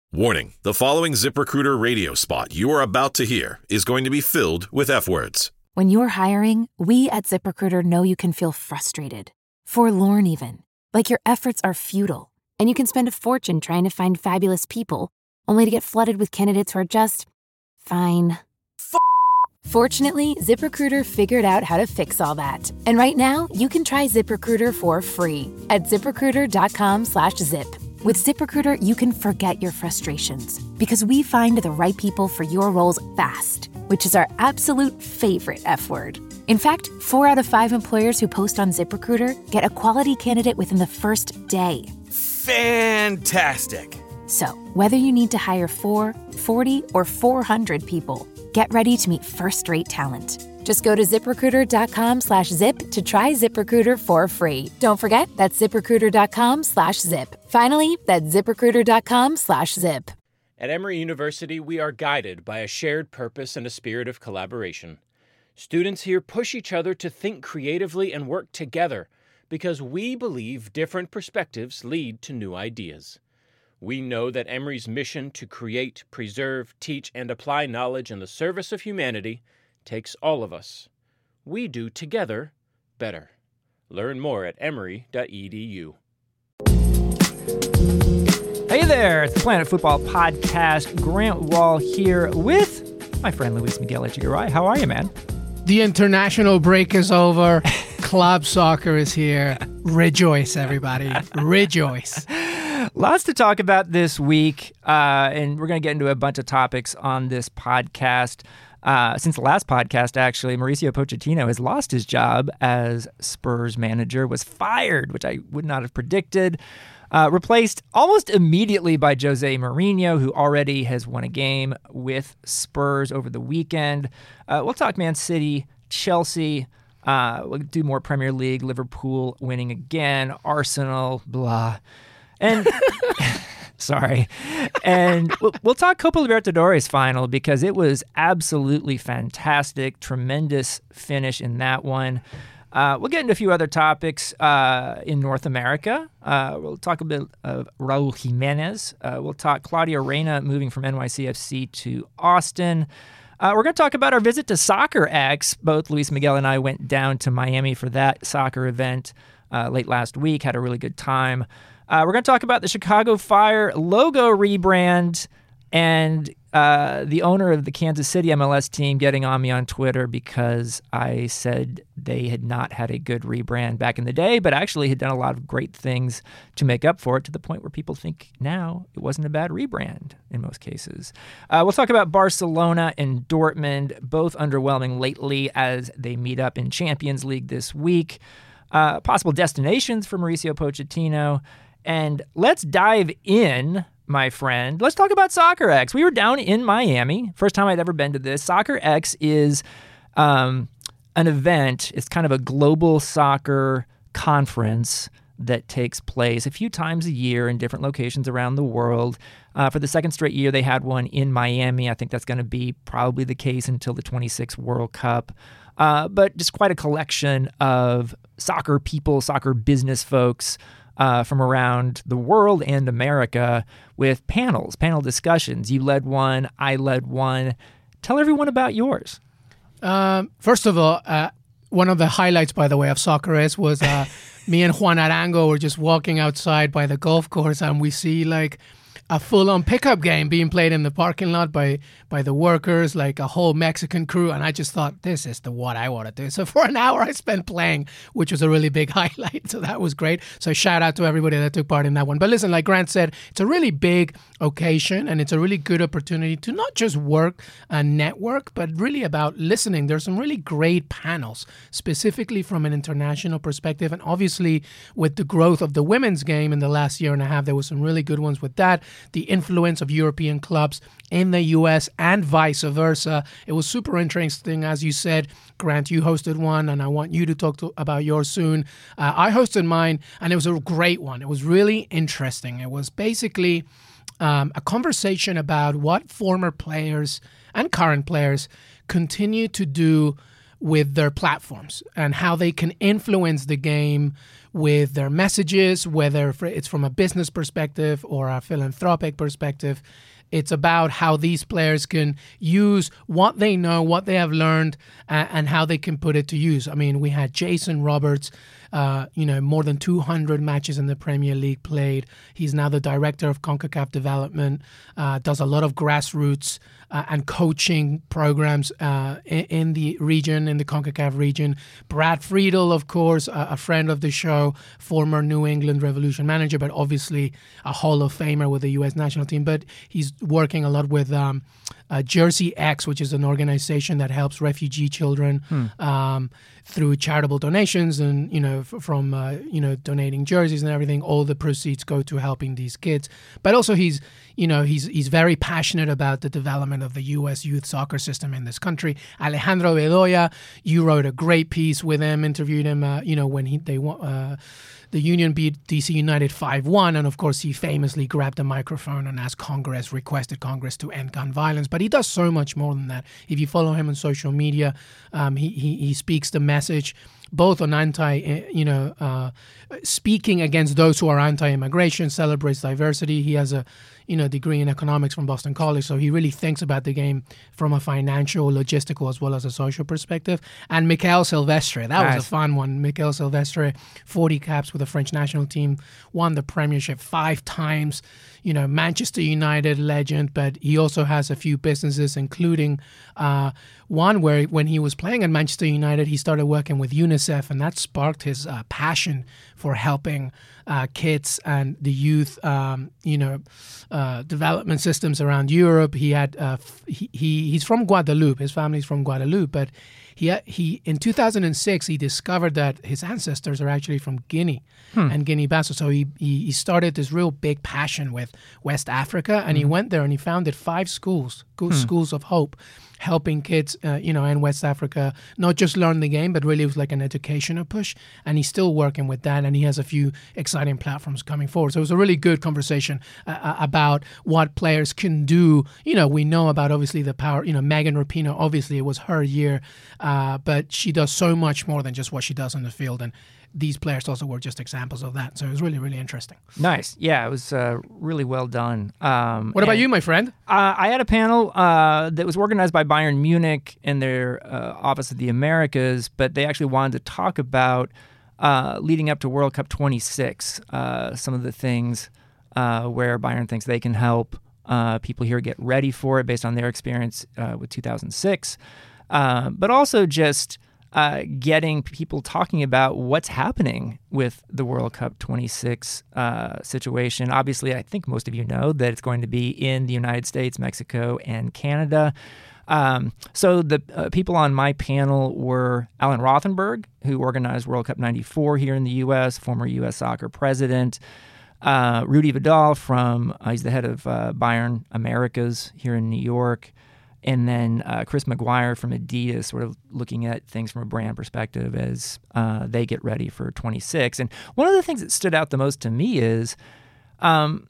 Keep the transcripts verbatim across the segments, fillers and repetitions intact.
Warning, the following ZipRecruiter radio spot you are about to hear is going to be filled with F-words. When you're hiring, we at ZipRecruiter know you can feel frustrated, forlorn even, like your efforts are futile, and you can spend a fortune trying to find fabulous people, only to get flooded with candidates who are just fine. F- Fortunately, ZipRecruiter figured out how to fix all that. And right now, you can try ZipRecruiter for free at ZipRecruiter.com slash zip. With ZipRecruiter, you can forget your frustrations because we find the right people for your roles fast, which is our absolute favorite F word. In fact, four out of five employers who post on ZipRecruiter get a quality candidate within the first day. Fantastic. So, whether you need to hire four, forty, or four hundred people, get ready to meet first-rate talent. Just go to ZipRecruiter.com slash zip to try ZipRecruiter for free. Don't forget, that's ZipRecruiter.com slash zip. Finally, that's ZipRecruiter.com slash zip. At Emory University, we are guided by a shared purpose and a spirit of collaboration. Students here push each other to think creatively and work together because we believe different perspectives lead to new ideas. We know that Emory's mission to create, preserve, teach, and apply knowledge in the service of humanity takes all of us. We do together better. Learn more at emory dot e d u. Hey there, it's the Planet Football Podcast. Grant Wall here with my friend Luis Miguel Echegaray. How are you, man? The international break is over. Club soccer is here. Rejoice, everybody. Rejoice. Lots to talk about this week, uh, and we're going to get into a bunch of topics on this podcast. Uh, since the last podcast, actually, Mauricio Pochettino has lost his job as Spurs manager, was fired, which I would not have predicted, uh, replaced almost immediately by Jose Mourinho, who already has won a game with Spurs over the weekend. Uh, we'll talk Man City, Chelsea, uh, we'll do more Premier League, Liverpool winning again, Arsenal, blah. And... Sorry. And we'll, we'll talk Copa Libertadores final because it was absolutely fantastic. Tremendous finish in that one. Uh, we'll get into a few other topics uh, in North America. Uh, we'll talk a bit of Raul Jimenez. Uh, we'll talk Claudio Reyna moving from N Y C F C to Austin. Uh, we're going to talk about our visit to Soccer X. Both Luis Miguel and I went down to Miami for that soccer event uh, late last week. Had a really good time. Uh, we're going to talk about the Chicago Fire logo rebrand and uh, the owner of the Kansas City M L S team getting on me on Twitter because I said they had not had a good rebrand back in the day, but actually had done a lot of great things to make up for it to the point where people think now it wasn't a bad rebrand in most cases. Uh, we'll talk about Barcelona and Dortmund, both underwhelming lately as they meet up in Champions League this week. Uh, possible destinations for Mauricio Pochettino. And let's dive in, my friend. Let's talk about Soccer X. We were down in Miami. First time I'd ever been to this. Soccer X is um, an event. It's kind of a global soccer conference that takes place a few times a year in different locations around the world. Uh, for the second straight year, they had one in Miami. I think that's going to be probably the case until the twenty-six World Cup. Uh, but just quite a collection of soccer people, soccer business folks, Uh, from around the world and America with panels, panel discussions. You led one, I led one. Tell everyone about yours. Um, first of all, uh, one of the highlights, by the way, of Soccer X was uh, me and Juan Arango were just walking outside by the golf course and we see like a full-on pickup game being played in the parking lot by by the workers, like a whole Mexican crew. And I just thought, this is the what I want to do. So for an hour I spent playing, which was a really big highlight. So that was great. So shout out to everybody that took part in that one. But listen, like Grant said, it's a really big occasion and it's a really good opportunity to not just work and network, but really about listening. There's some really great panels, specifically from an international perspective. And obviously with the growth of the women's game in the last year and a half, there was some really good ones with that. The influence of European clubs in the U S and vice versa. It was super interesting, as you said. Grant, you hosted one, and I want you to talk to, about yours soon. Uh, I hosted mine, and it was a great one. It was really interesting. It was basically um, a conversation about what former players and current players continue to do with their platforms and how they can influence the game with their messages, whether it's from a business perspective or a philanthropic perspective. It's about how these players can use what they know, what they have learned, uh, and how they can put it to use. I mean, we had Jason Roberts, uh, you know, more than two hundred matches in the Premier League played. He's now the director of CONCACAF Development, uh, does a lot of grassroots uh, and coaching programs uh, in, in the region, in the CONCACAF region. Brad Friedel, of course, a, a friend of the show, former New England Revolution manager, but obviously a Hall of Famer with the U S national team. But he's working a lot with um, uh, Jersey X, which is an organization that helps refugee children hmm. um, through charitable donations, and you know f- from uh, you know donating jerseys and everything. All the proceeds go to helping these kids. But also he's you know he's he's very passionate about the development of the U S youth soccer system in this country. Alejandro Bedoya, you wrote a great piece with him, interviewed him. Uh, you know when he they want. Uh, The Union beat D C United five one, and of course he famously grabbed the microphone and asked Congress, requested Congress to end gun violence. But he does so much more than that. If you follow him on social media, um, he, he he speaks the message both on anti, you know, uh, speaking against those who are anti-immigration, celebrates diversity. He has a, you know, degree in economics from Boston College, so he really thinks about the game from a financial, logistical, as well as a social perspective. And Mikel Silvestre, that nice. was a fun one. Mikel Silvestre, forty caps with the French national team, won the Premiership five times. You know, Manchester United legend, but he also has a few businesses, including uh, one where when he was playing at Manchester United, he started working with UNICEF, and that sparked his uh, passion for helping uh, kids and the youth, um, you know, uh, development systems around Europe. He had uh, he, he he's from Guadeloupe. His family's from Guadeloupe, but he he in two thousand six he discovered that his ancestors are actually from Guinea hmm. and Guinea-Bissau. So he, he he started this real big passion with West Africa, and mm. he went there and he founded five schools, hmm. schools of hope, helping kids, uh, you know, in West Africa, not just learn the game, but really it was like an educational push. And he's still working with that, and he has a few exciting platforms coming forward. So it was a really good conversation uh, about what players can do. You know, we know about obviously the power, you know, Megan Rapinoe, obviously it was her year, uh, but she does so much more than just what she does on the field. And these players also were just examples of that. So it was really, really interesting. Nice. Yeah, it was uh, really well done. Um, what about you, my friend? Uh, I had a panel uh, that was organized by Bayern Munich in their uh, Office of the Americas, but they actually wanted to talk about uh, leading up to World Cup twenty-six, uh, some of the things uh, where Bayern thinks they can help uh, people here get ready for it based on their experience uh, with two thousand six, uh, but also just Uh, getting people talking about what's happening with the World Cup twenty-six uh, situation. Obviously, I think most of you know that it's going to be in the United States, Mexico, and Canada. Um, so the uh, people on my panel were Alan Rothenberg, who organized World Cup ninety-four here in the U S, former U S soccer president. Uh, Rudy Vidal from, uh, he's the head of uh, Bayern Americas here in New York. And then uh, Chris McGuire from Adidas, sort of looking at things from a brand perspective as uh, they get ready for twenty-six. And one of the things that stood out the most to me is um,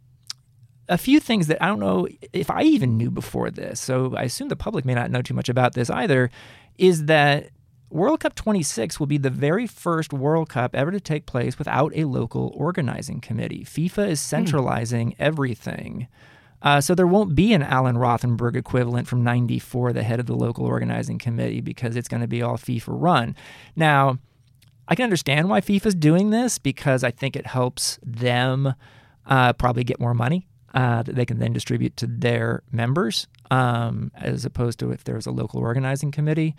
a few things that I don't know if I even knew before this, so I assume the public may not know too much about this either, is that World Cup twenty-six will be the very first World Cup ever to take place without a local organizing committee. FIFA is centralizing mm. everything. Uh, so there won't be an Alan Rothenberg equivalent from ninety-four, the head of the local organizing committee, because it's going to be all FIFA run. Now, I can understand why FIFA's doing this, because I think it helps them uh, probably get more money uh, that they can then distribute to their members, um, as opposed to if there's a local organizing committee.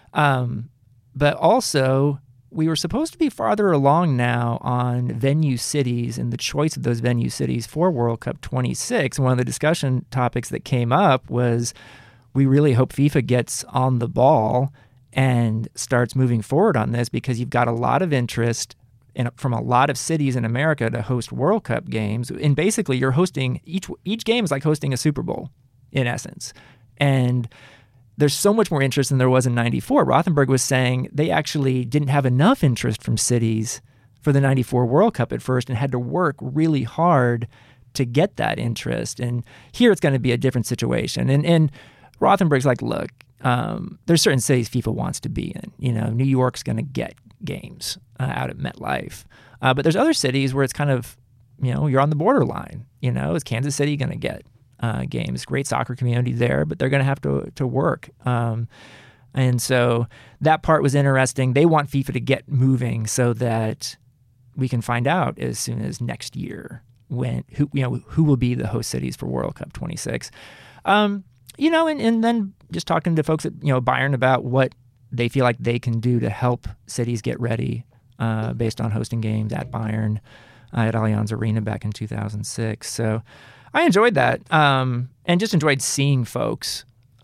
Um, but also, we were supposed to be farther along now on venue cities and the choice of those venue cities for World Cup twenty-six. One of the discussion topics that came up was we really hope FIFA gets on the ball and starts moving forward on this, because you've got a lot of interest in, from a lot of cities in America to host World Cup games. And basically you're hosting, each each game is like hosting a Super Bowl in essence. And there's so much more interest than there was in ninety-four. Rothenberg was saying they actually didn't have enough interest from cities for the ninety-four World Cup at first and had to work really hard to get that interest. And here it's going to be a different situation. And and Rothenberg's like, look, um, there's certain cities FIFA wants to be in. You know, New York's going to get games uh, out at MetLife. Uh, but there's other cities where it's kind of, you know, you're on the borderline. You know, is Kansas City going to get uh, games? Great soccer community there, but they're going to have to to work. Um, and so that part was interesting. They want FIFA to get moving so that we can find out as soon as next year when who you know who will be the host cities for World Cup twenty-six. Um, you know, and, and then just talking to folks at you know Bayern about what they feel like they can do to help cities get ready uh, based on hosting games at Bayern uh, at Allianz Arena back in two thousand six. So I enjoyed that um, and just enjoyed seeing folks.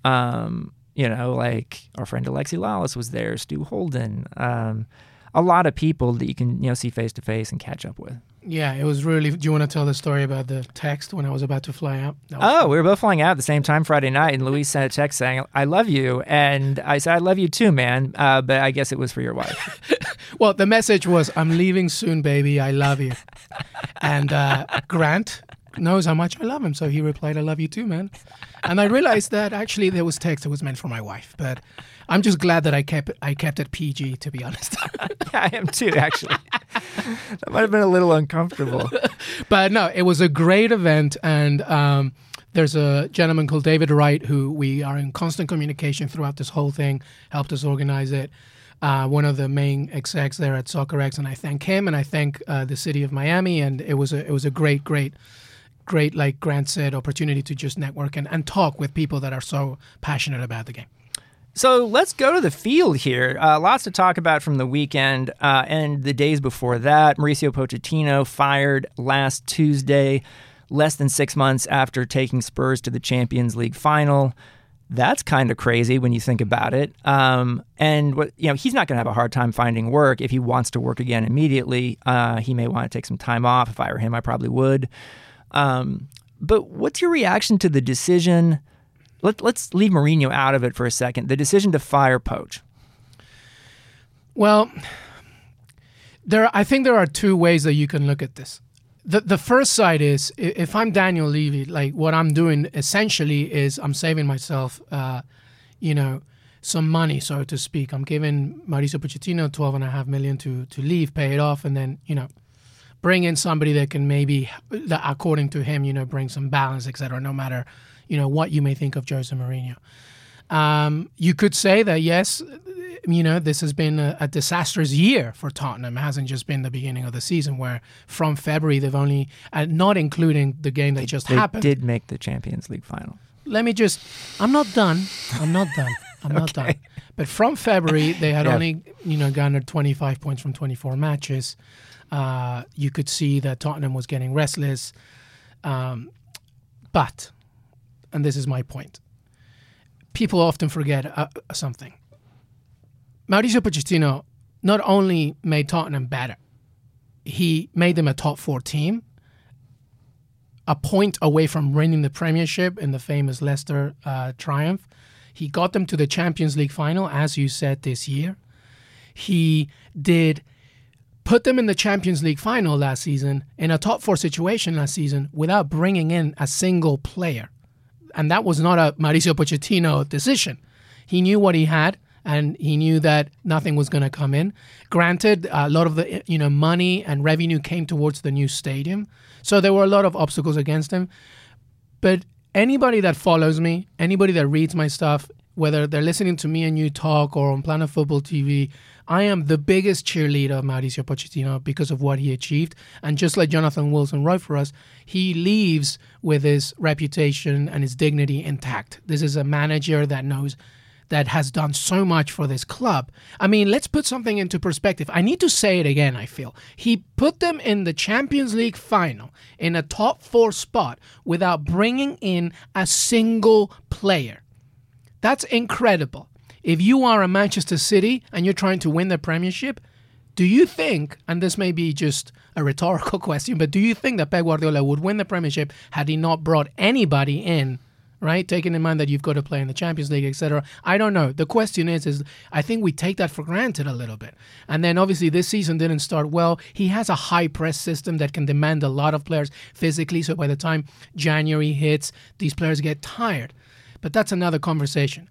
Um, you know, like our friend Alexi Lalas was there, Stu Holden, um, a lot of people that you can you know see face to face and catch up with. Yeah, it was really... Do you want to tell the story about the text when I was about to fly out? Oh, fun. We were both flying out at the same time Friday night, and Luis sent a text saying, I love you. And I said, I love you too, man. Uh, but I guess it was for your wife. Well, the message was, I'm leaving soon, baby. I love you. And uh, Grant knows how much I love him. So he replied, I love you too, man. And I realized that actually there was text that was meant for my wife. But I'm just glad that I kept I kept it P G, to be honest. Yeah, I am too, actually. That might have been a little uncomfortable. But no, it was a great event. And um, there's a gentleman called David Wright who we are in constant communication throughout this whole thing, helped us organize it. Uh, one of the main execs there at SoccerX, and I thank him and I thank uh, the city of Miami. And it was a, it was a great, great, great, like Grant said, opportunity to just network and, and talk with people that are so passionate about the game. So let's go to the field here. Uh, lots to talk about from the weekend uh, and the days before that. Mauricio Pochettino fired last Tuesday, less than six months after taking Spurs to the Champions League final. That's kind of crazy when you think about it. Um, and what you know, he's not going to have a hard time finding work if he wants to work again immediately. Uh, he may want to take some time off. If I were him, I probably would. Um, but what's your reaction to the decision? Let, let's leave Mourinho out of it for a second. The decision to fire Poch. Well, there. I think there are two ways that you can look at this. The the first side is, if I'm Daniel Levy, like what I'm doing essentially is I'm saving myself, uh, you know, some money, so to speak. I'm giving Mauricio Pochettino twelve and a half million to to leave, pay it off, and then, you know, bring in somebody that can maybe, that according to him, you know, bring some balance, et cetera, no matter, you know, what you may think of Jose Mourinho. Um, you could say that, yes, you know, this has been a, a disastrous year for Tottenham. It hasn't just been the beginning of the season where from February they've only, uh, not including the game that they, just they happened. They did make the Champions League final. Let me just, I'm not done. I'm not done. I'm okay. not done. But from February, they had yeah. only, you know, garnered twenty-five points from twenty-four matches. Uh, you could see that Tottenham was getting restless. Um, but... And this is my point. People often forget uh, something. Mauricio Pochettino not only made Tottenham better, he made them a top four team, a point away from winning the Premiership in the famous Leicester uh, triumph. He got them to the Champions League final, as you said, this year. He did put them in the Champions League final last season, in a top four situation last season, without bringing in a single player. And that was not a Mauricio Pochettino decision. He knew what he had, and he knew that nothing was going to come in. Granted, a lot of the you know money and revenue came towards the new stadium, so there were a lot of obstacles against him. But anybody that follows me, anybody that reads my stuff, whether they're listening to me and you talk or on Planet Football T V, I am the biggest cheerleader of Mauricio Pochettino because of what he achieved. And just like Jonathan Wilson wrote for us, he leaves with his reputation and his dignity intact. This is a manager that knows, that has done so much for this club. I mean, let's put something into perspective. I need to say it again, I feel. He put them in the Champions League final in a top four spot without bringing in a single player. That's incredible. If you are a Manchester City and you're trying to win the Premiership, do you think, and this may be just a rhetorical question, but do you think that Pep Guardiola would win the Premiership had he not brought anybody in, right? Taking in mind that you've got to play in the Champions League, et cetera. I don't know. The question is, is I think we take that for granted a little bit. And then obviously this season didn't start well. He has a high press system that can demand a lot of players physically. So by the time January hits, these players get tired. But that's another conversation.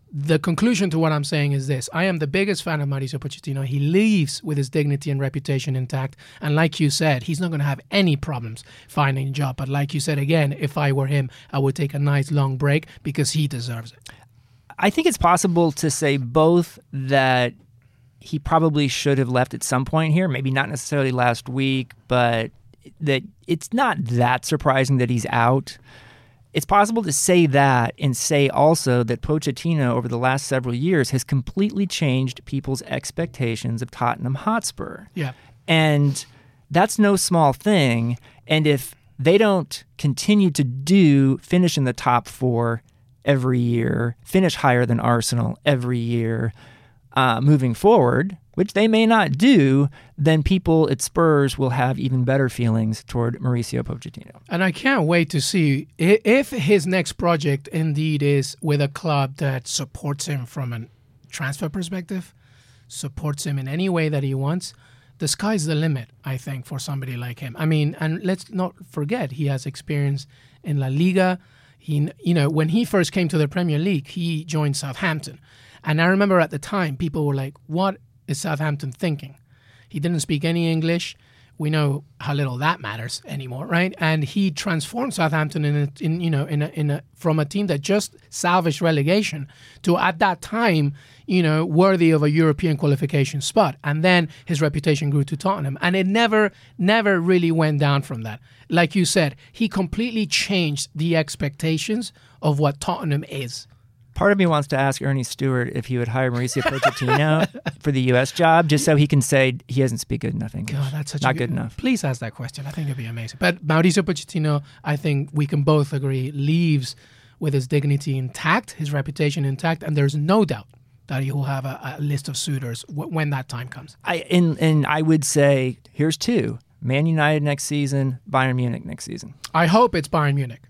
the conclusion to what I'm saying is this. I am the biggest fan of Mauricio Pochettino. He leaves with his dignity and reputation intact. And like you said, he's not going to have any problems finding a job. But like you said, again, if I were him, I would take a nice long break because he deserves it. I think it's possible to say both that he probably should have left at some point here, maybe not necessarily last week, but that it's not that surprising that he's out. It's possible to say that and say also that Pochettino over the last several years has completely changed people's expectations of Tottenham Hotspur. Yeah. And that's no small thing. And if they don't continue to do finish in the top four every year, finish higher than Arsenal every year, uh, moving forward, which they may not do, then people at Spurs will have even better feelings toward Mauricio Pochettino. And I can't wait to see if his next project indeed is with a club that supports him from a transfer perspective, supports him in any way that he wants. The sky's the limit, I think, for somebody like him. I mean, and let's not forget, he has experience in La Liga. He, you know, when he first came to the Premier League, he joined Southampton. And I remember at the time, people were like, what is Southampton thinking? He didn't speak any English. We know how little that matters anymore, right? And he transformed Southampton in, a, in you know, in a, in a, from a team that just salvaged relegation to, at that time, you know, worthy of a European qualification spot. And then his reputation grew to Tottenham, and it never, never really went down from that. Like you said, he completely changed the expectations of what Tottenham is. Part of me wants to ask Ernie Stewart if he would hire Mauricio Pochettino for the U S job, just so he can say he doesn't speak good enough English. God, that's such not a good, good enough. Please ask that question. I think it'd be amazing. But Mauricio Pochettino, I think we can both agree, leaves with his dignity intact, his reputation intact, and there's no doubt that he will have a, a list of suitors w- when that time comes. I and, and I would say, here's two. Man United next season, Bayern Munich next season. I hope it's Bayern Munich.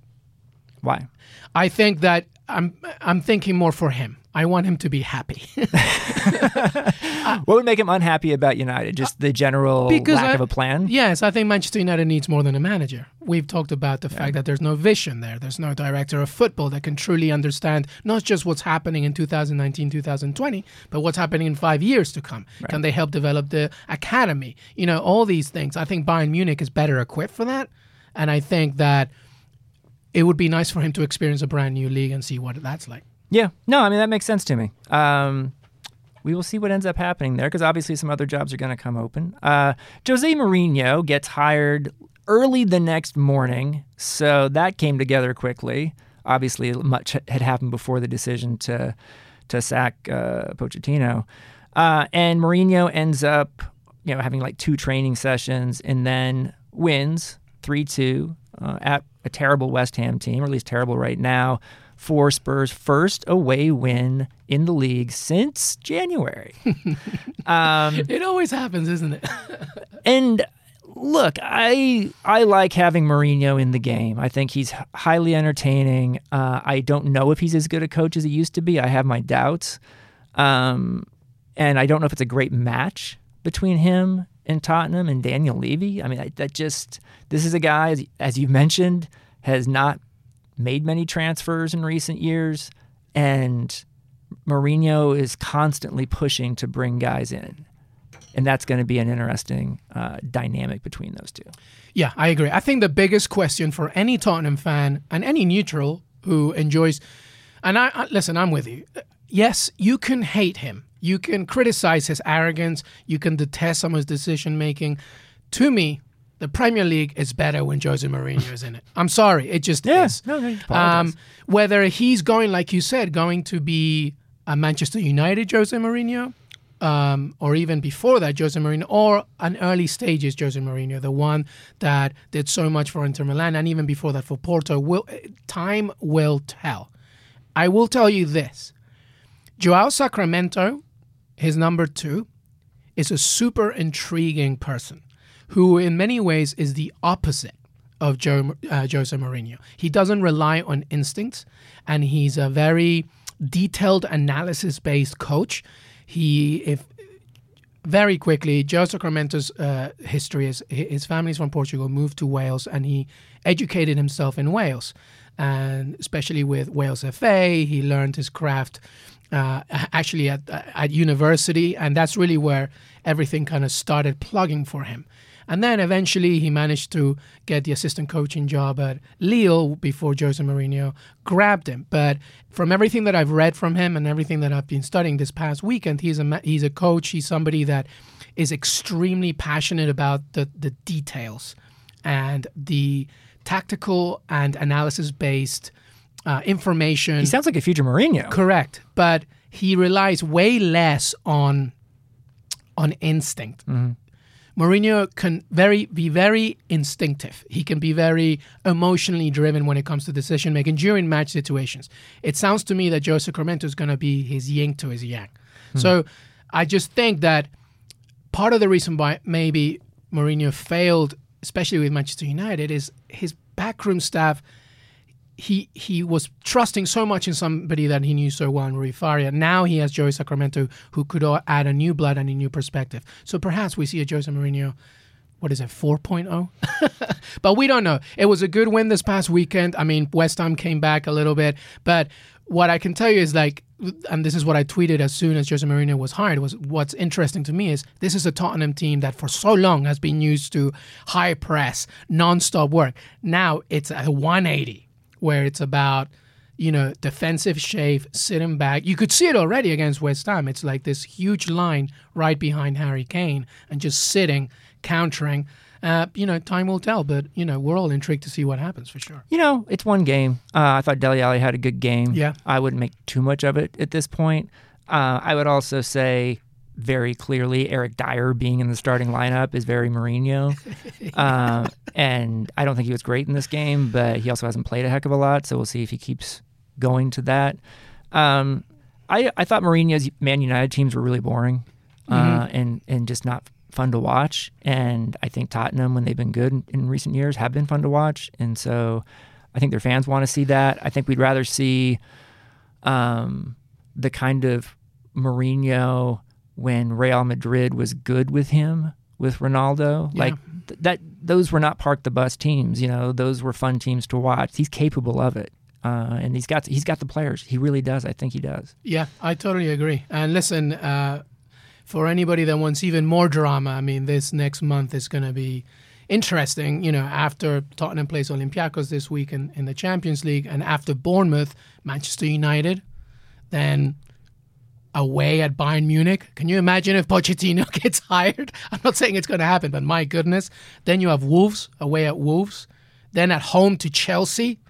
Why? I think that I'm I'm thinking more for him. I want him to be happy. What would make him unhappy about United? Just the general because lack I, of a plan? Yes, I think Manchester United needs more than a manager. We've talked about the yeah. fact that there's no vision there. There's no director of football that can truly understand not just what's happening in two thousand nineteen, two thousand twenty, but what's happening in five years to come. Right. Can they help develop the academy? You know, all these things. I think Bayern Munich is better equipped for that. And I think that it would be nice for him to experience a brand new league and see what that's like. Yeah. No, I mean, that makes sense to me. Um, we will see what ends up happening there because obviously some other jobs are going to come open. Uh, Jose Mourinho gets hired early the next morning, so that came together quickly. Obviously, much had happened before the decision to to sack uh, Pochettino. Uh, and Mourinho ends up, you know, having like two training sessions and then wins three two uh, at a terrible West Ham team, or at least terrible right now, for Spurs' first away win in the league since January. um, it always happens, isn't it? And look, I I like having Mourinho in the game. I think he's highly entertaining. Uh, I don't know if he's as good a coach as he used to be. I have my doubts. Um, and I don't know if it's a great match between him and Tottenham and Daniel Levy. I mean, I, that just, this is a guy, as, as you mentioned, has not made many transfers in recent years, and Mourinho is constantly pushing to bring guys in. And that's going to be an interesting uh, dynamic between those two. Yeah, I agree. I think the biggest question for any Tottenham fan and any neutral who enjoys, and I, I listen, I'm with you. Yes, you can hate him. You can criticize his arrogance. You can detest some of his decision-making. To me, the Premier League is better when Jose Mourinho is in it. I'm sorry. It just yeah, is. No, no, um, whether he's going, like you said, going to be a Manchester United Jose Mourinho, um, or even before that Jose Mourinho, or an early stages Jose Mourinho, the one that did so much for Inter Milan, and even before that for Porto, will time will tell. I will tell you this. Joao Sacramento, his number two, is a super intriguing person who in many ways is the opposite of Joe, uh, Jose Mourinho. He doesn't rely on instincts, and he's a very detailed analysis-based coach. He, if very quickly, Joe Sacramento's uh, history is his family's from Portugal, moved to Wales, and he educated himself in Wales, and especially with Wales F A, he learned his craft uh, actually at at university, and that's really where everything kind of started plugging for him. And then eventually he managed to get the assistant coaching job at Lille before Jose Mourinho grabbed him. But from everything that I've read from him and everything that I've been studying this past weekend, he's a he's a coach. He's somebody that is extremely passionate about the, the details and the tactical and analysis-based uh, information. He sounds like a future Mourinho. Correct. But he relies way less on, on instinct. Mm-hmm. Mourinho can very be very instinctive. He can be very emotionally driven when it comes to decision making during match situations. It sounds to me that Jose Sacramento is going to be his yin to his yang. Hmm. So I just think that part of the reason why maybe Mourinho failed, especially with Manchester United, is his backroom staff. He he was trusting so much in somebody that he knew so well in Rui Faria. Now he has Jose Sacramento, who could add a new blood and a new perspective. So perhaps we see a Jose Mourinho, what is it, four point oh? But we don't know. It was a good win this past weekend. I mean, West Ham came back a little bit. But what I can tell you is, like, and this is what I tweeted as soon as Jose Mourinho was hired, was what's interesting to me is this is a Tottenham team that for so long has been used to high press, non-stop work. Now it's a one eighty. Where it's about, you know, defensive shave, sitting back. You could see it already against West Ham. It's like this huge line right behind Harry Kane and just sitting, countering. Uh, you know, time will tell, but, you know, we're all intrigued to see what happens for sure. You know, it's one game. Uh, I thought Dele Alli had a good game. Yeah. I wouldn't make too much of it at this point. Uh, I would also say very clearly Eric Dyer being in the starting lineup is very Mourinho. uh, and I don't think he was great in this game, but he also hasn't played a heck of a lot, so we'll see if he keeps going to that. Um, I I thought Mourinho's Man United teams were really boring uh, mm-hmm. and, and just not fun to watch. And I think Tottenham, when they've been good in, in recent years, have been fun to watch. And so I think their fans want to see that. I think we'd rather see um, the kind of Mourinho when Real Madrid was good with him, with Ronaldo. Yeah. Like th- that, those were not park the bus teams. You know, those were fun teams to watch. He's capable of it, uh, and he's got he's got the players. He really does. I think he does. Yeah, I totally agree. And listen, uh, for anybody that wants even more drama, I mean, this next month is going to be interesting. You know, after Tottenham plays Olympiacos this week in, in the Champions League, and after Bournemouth, Manchester United, then away at Bayern Munich. Can you imagine if Pochettino gets hired? I'm not saying it's going to happen, but my goodness. Then you have Wolves, away at Wolves. Then at home to Chelsea.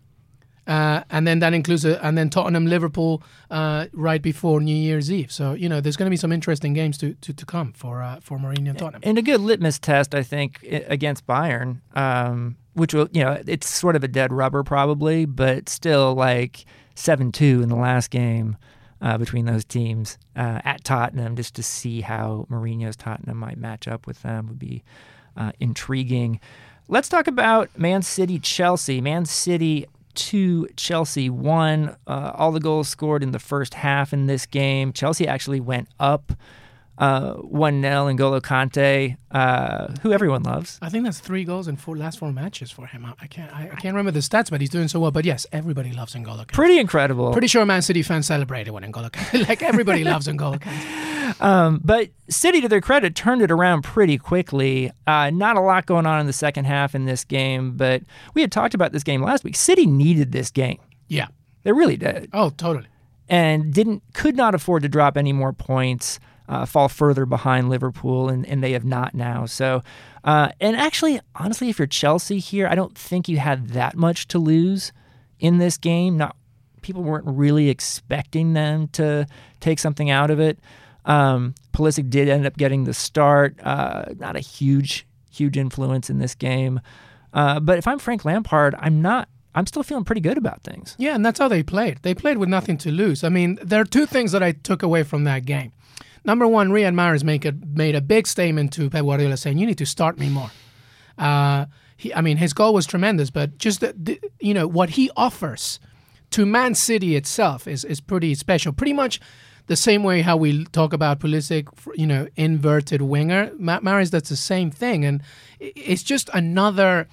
Uh, and then that includes, a, and then Tottenham, Liverpool uh, right before New Year's Eve. So, you know, there's going to be some interesting games to to, to come for uh, for Mourinho and Tottenham. And a good litmus test, I think, against Bayern, um, which will, you know, it's sort of a dead rubber probably, but still like seven two in the last game. Uh, between those teams uh, at Tottenham, just to see how Mourinho's Tottenham might match up with them would be uh, intriguing. Let's talk about Man City Chelsea. Man City two, Chelsea one. Uh, all the goals scored in the first half in this game. Chelsea actually went up uh, one nil in N'Golo Kante, uh, who everyone loves. I think that's three goals in four last four matches for him. I can't I, I can't remember the stats, but he's doing so well. But yes, everybody loves N'Golo Kante. Pretty incredible. Pretty sure Man City fans celebrated when N'Golo Kante. Like, everybody loves N'Golo Kante. Um, but City, to their credit, turned it around pretty quickly. Uh, not a lot going on in the second half in this game, but we had talked about this game last week. City needed this game. Yeah. They really did. Oh, totally. And didn't could not afford to drop any more points. Uh, fall further behind Liverpool, and, and they have not now. So, uh, and actually, honestly, if you're Chelsea here, I don't think you had that much to lose in this game. Not people weren't really expecting them to take something out of it. Um, Pulisic did end up getting the start. Uh, not a huge, huge influence in this game. Uh, but if I'm Frank Lampard, I'm not. I'm still feeling pretty good about things. Yeah, and that's how they played. They played with nothing to lose. I mean, there are two things that I took away from that game. Number one, Riyad Mahrez make a, made a big statement to Pep Guardiola saying, you need to start me more. Uh, he, I mean, his goal was tremendous, but just, the, the, you know, what he offers to Man City itself is, is pretty special. Pretty much the same way how we talk about Pulisic, you know, inverted winger. Ma- Mahrez, that's the same thing. And it's just another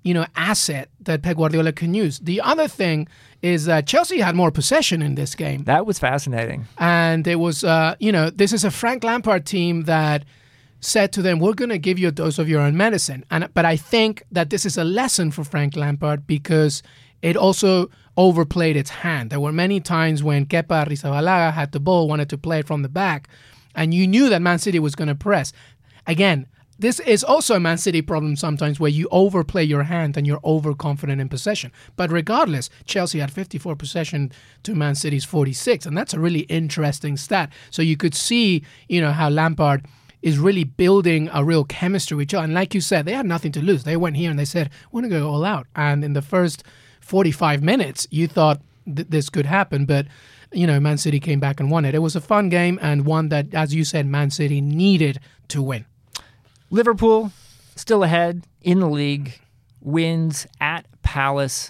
you know, asset that Pep Guardiola can use. The other thing is that Chelsea had more possession in this game. That was fascinating. And it was, uh, you know, this is a Frank Lampard team that said to them, we're going to give you a dose of your own medicine. And But I think that this is a lesson for Frank Lampard because it also overplayed its hand. There were many times when Kepa Arrizabalaga had the ball, wanted to play it from the back, and you knew that Man City was going to press. Again, this is also a Man City problem sometimes where you overplay your hand and you're overconfident in possession. But regardless, Chelsea had fifty-four possession to Man City's forty-six, and that's a really interesting stat. So you could see, you know, how Lampard is really building a real chemistry with Chelsea. And like you said, they had nothing to lose. They went here and they said, we're going to go all out. And in the first forty-five minutes, you thought th- this could happen, but you know, Man City came back and won it. It was a fun game and one that, as you said, Man City needed to win. Liverpool still ahead in the league, wins at Palace.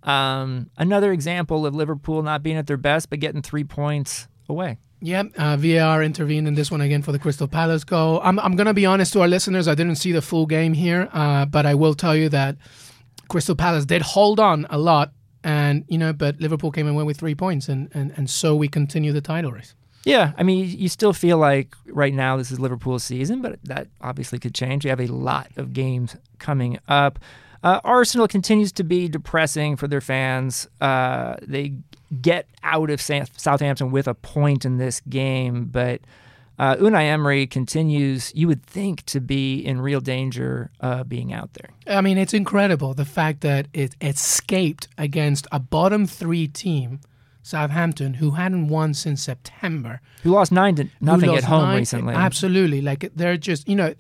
Um, another example of Liverpool not being at their best, but getting three points away. Yeah, uh, V A R intervened in this one again for the Crystal Palace goal. I'm, I'm going to be honest to our listeners, I didn't see the full game here, uh, but I will tell you that Crystal Palace did hold on a lot, and you know, but Liverpool came and went with three points, and, and, and so we continue the title race. Yeah, I mean, you still feel like right now this is Liverpool's season, but that obviously could change. You have a lot of games coming up. Uh, Arsenal continues to be depressing for their fans. Uh, they get out of Southampton with a point in this game, but uh, Unai Emery continues, you would think, to be in real danger of uh, being out there. I mean, it's incredible, the fact that it escaped against a bottom three team, Southampton, who hadn't won since September. Who lost nine to nothing at home nine, recently. Absolutely. Like, they're just, you know,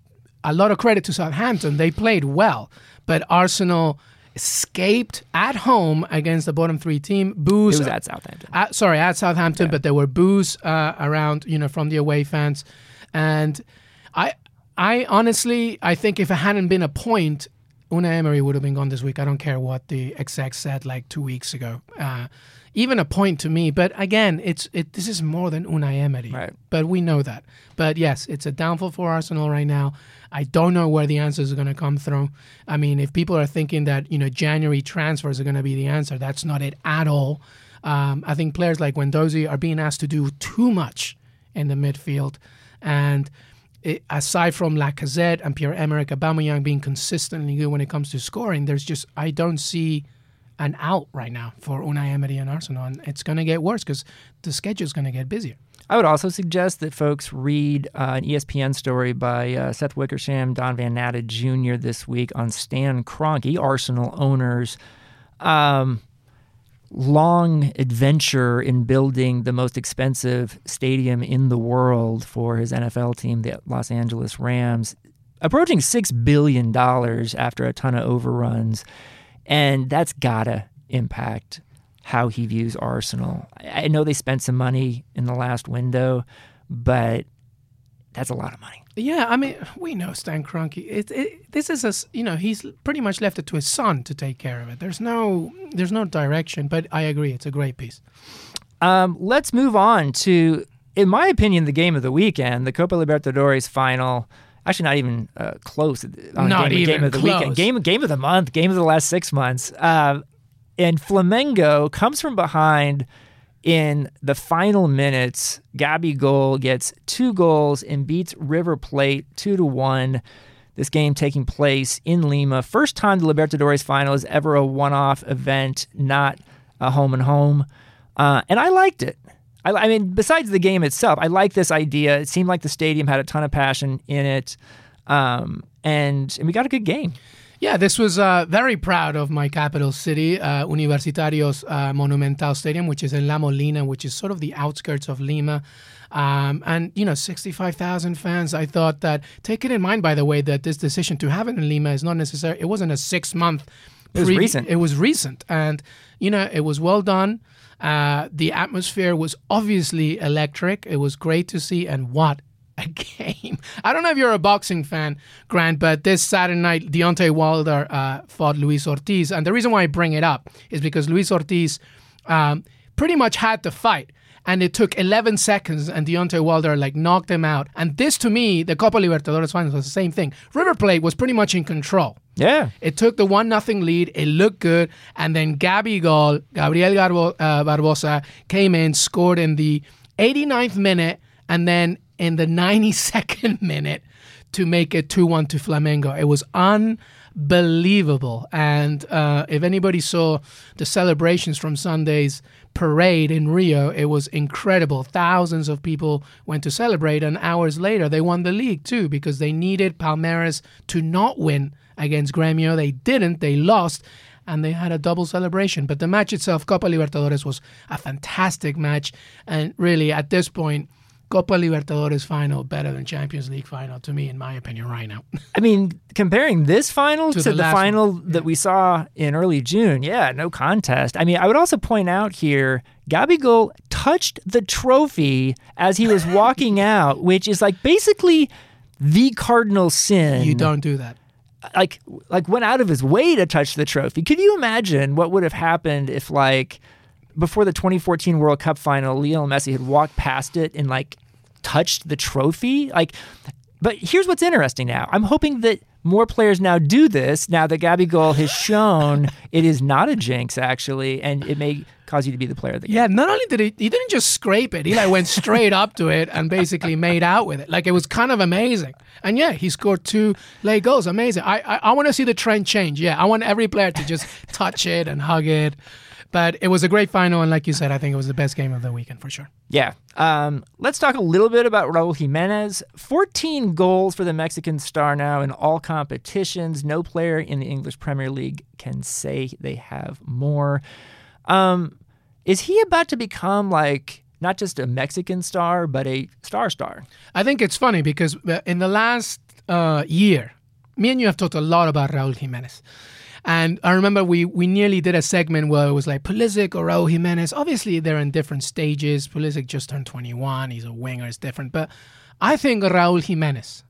a lot of credit to Southampton. They played well, but Arsenal escaped at home against the bottom three team. Boos. It was at Southampton. At, sorry, at Southampton, yeah. But there were boos uh, around, you know, from the away fans. And I, I honestly, I think if it hadn't been a point, Unai Emery would have been gone this week. I don't care what the exec said like two weeks ago. Uh, even a point to me. But again, it's it. This is more than Unai Emery. Right. But we know that. But yes, it's a downfall for Arsenal right now. I don't know where the answers are going to come through. I mean, if people are thinking that, you know, January transfers are going to be the answer, that's not it at all. Um, I think players like Guendouzi are being asked to do too much in the midfield. And it, aside from Lacazette and Pierre-Emerick Aubameyang being consistently good when it comes to scoring, there's just, I don't see an out right now for Unai Emery and Arsenal. And it's going to get worse because the schedule's going to get busier. I would also suggest that folks read uh, an E S P N story by uh, Seth Wickersham, Don Van Natta Junior this week on Stan Kroenke, Arsenal owner's um, long adventure in building the most expensive stadium in the world for his N F L team, the Los Angeles Rams, approaching six billion dollars after a ton of overruns. And that's got to impact how he views Arsenal. I know they spent some money in the last window, but that's a lot of money. Yeah, I mean, we know Stan Kroenke. It, it, this is a, you know, he's pretty much left it to his son to take care of it. There's no, there's no direction, but I agree, it's a great piece. Um, let's move on to, in my opinion, the game of the weekend, the Copa Libertadores final. Actually, not even uh, close. On not game, even game of the close. Weekend. Game, game of the month. Game of the last six months. Uh, and Flamengo comes from behind in the final minutes. Gabigol gets two goals and beats River Plate two to one. This game taking place in Lima. First time the Libertadores final is ever a one-off event, not a home and home. Uh, and I liked it. I, I mean, besides the game itself, I like this idea. It seemed like the stadium had a ton of passion in it, um, and, and we got a good game. Yeah, this was uh, very proud of my capital city, uh, Universitario's uh, Monumental Stadium, which is in La Molina, which is sort of the outskirts of Lima. Um, and, you know, sixty-five thousand fans. I thought that, take it in mind, by the way, that this decision to have it in Lima is not necessary. It wasn't a six-month. It was pre- recent. It was recent. And, you know, it was well done. Uh, the atmosphere was obviously electric. It was great to see. And what a game. I don't know if you're a boxing fan, Grant, but this Saturday night, Deontay Wilder uh, fought Luis Ortiz. And the reason why I bring it up is because Luis Ortiz um, pretty much had the fight. and it took eleven seconds, and Deontay Wilder like knocked him out. And this, to me, the Copa Libertadores finals was the same thing. River Plate was pretty much in control. Yeah. It took the one nothing lead. It looked good. And then Gabigol, Gabriel Garbo, uh, Barbosa, came in, scored in the eighty-ninth minute, and then in the ninety-second minute to make it two one to Flamengo. It was unbelievable. And uh, if anybody saw the celebrations from Sunday's parade in Rio, it was incredible. Thousands of people went to celebrate, and hours later they won the league too, because they needed Palmeiras to not win against Gremio. They didn't, they lost, and they had a double celebration. But the match itself, Copa Libertadores, was a fantastic match, and really at this point, Copa Libertadores final better than Champions League final, to me, in my opinion, right now. I mean, comparing this final to, To the, the last final one, that yeah. we saw in early June, yeah, no contest. I mean, I would also point out here, Gabigol touched the trophy as he was walking out, which is like basically the cardinal sin. You don't do that. Like, like went out of his way to touch the trophy. Could you imagine what would have happened if, like, before the twenty fourteen World Cup final, Lionel Messi had walked past it and, like, touched the trophy? Like, but here's what's interesting now. I'm hoping that more players now do this, now that Gabigol has shown it is not a jinx, actually, and it may cause you to be the player of the game. Yeah, not only did he, he didn't just scrape it, he like went straight up to it and basically made out with it. Like, it was kind of amazing. And yeah, he scored two late goals. Amazing. I I, I want to see the trend change. Yeah, I want every player to just touch it and hug it. But it was a great final, and like you said, I think it was the best game of the weekend for sure. Yeah. Um, let's talk a little bit about Raul Jimenez. fourteen goals for the Mexican star now in all competitions. No player in the English Premier League can say they have more. Um, is he about to become like not just a Mexican star, but a star star? I think it's funny because in the last uh, year, me and you have talked a lot about Raul Jimenez. And I remember we we nearly did a segment where it was like Pulisic or Raul Jimenez. Obviously, they're in different stages. Pulisic just turned twenty-one. He's a winger. It's different. But I think Raul Jimenez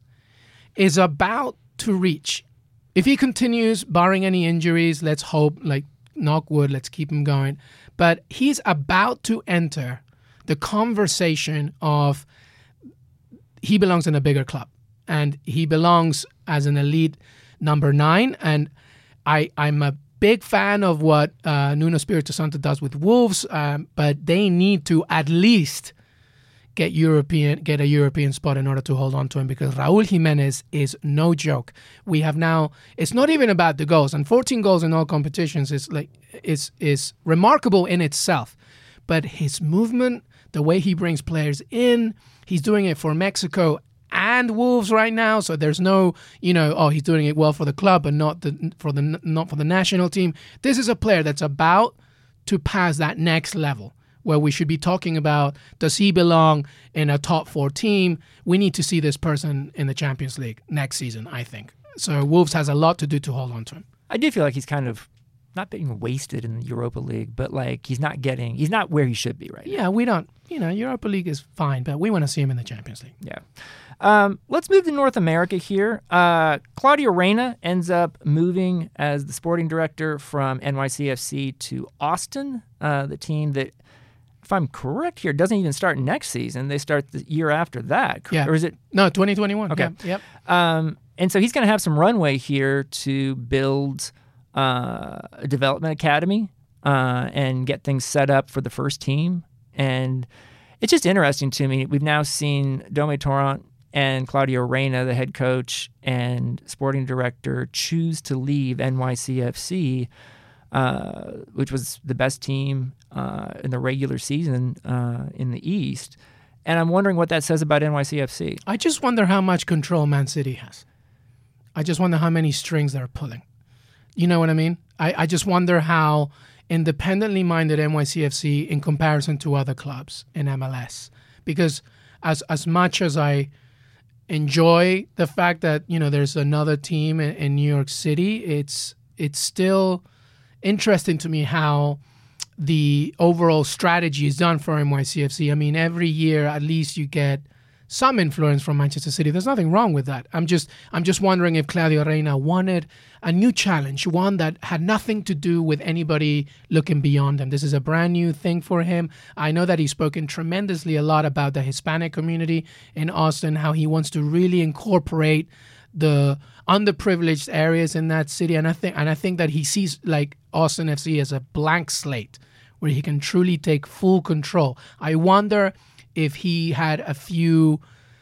is about to reach, if he continues, barring any injuries, let's hope, like, knock wood, let's keep him going. But he's about to enter the conversation of he belongs in a bigger club. And he belongs as an elite number nine. And I, I'm a big fan of what uh, Nuno Espirito Santo does with Wolves, um, but they need to at least get European, get a European spot in order to hold on to him, because Raul Jimenez is no joke. We have now, it's not even about the goals, and fourteen goals in all competitions is like is is remarkable in itself, but his movement, the way he brings players in, he's doing it for Mexico and Wolves right now, so there's no, you know, oh, he's doing it well for the club, but not the for the not for the national team. This is a player that's about to pass that next level, where we should be talking about, does he belong in a top four team? We need to see this person in the Champions League next season, I think. So Wolves has a lot to do to hold on to him. I do feel like he's kind of not being wasted in the Europa League, but like he's not getting, he's not where he should be right now. Yeah, we don't, you know, Europa League is fine, but we want to see him in the Champions League. Yeah. Um, let's move to North America here. Uh, Claudio Reyna ends up moving as the sporting director from N Y C F C to Austin, uh, the team that, if I'm correct here, doesn't even start next season. They start the year after that. Yeah. Or is it? No, twenty twenty-one. Okay. Yeah. Yep. Um, and so he's going to have some runway here to build uh, a development academy uh, and get things set up for the first team. And it's just interesting to me. We've now seen Dome Torrent and Claudio Reyna, the head coach and sporting director, choose to leave N Y C F C, uh, which was the best team uh, in the regular season uh, in the East. And I'm wondering what that says about N Y C F C. I just wonder how much control Man City has. I just wonder how many strings they're pulling. You know what I mean? I, I just wonder how independently minded N Y C F C in comparison to other clubs in M L S. Because as as much as I enjoy the fact that, you know, there's another team in, in New York City, it's it's still interesting to me how the overall strategy is done for N Y C F C. I mean, every year at least you get some influence from Manchester City. There's nothing wrong with that. I'm just I'm just wondering if Claudio Reyna wanted a new challenge, one that had nothing to do with anybody looking beyond him. This is a brand new thing for him. I know that he's spoken tremendously a lot about the Hispanic community in Austin, how he wants to really incorporate the underprivileged areas in that city, and I think and I think that he sees like Austin F C as a blank slate where he can truly take full control. I wonder if he had a few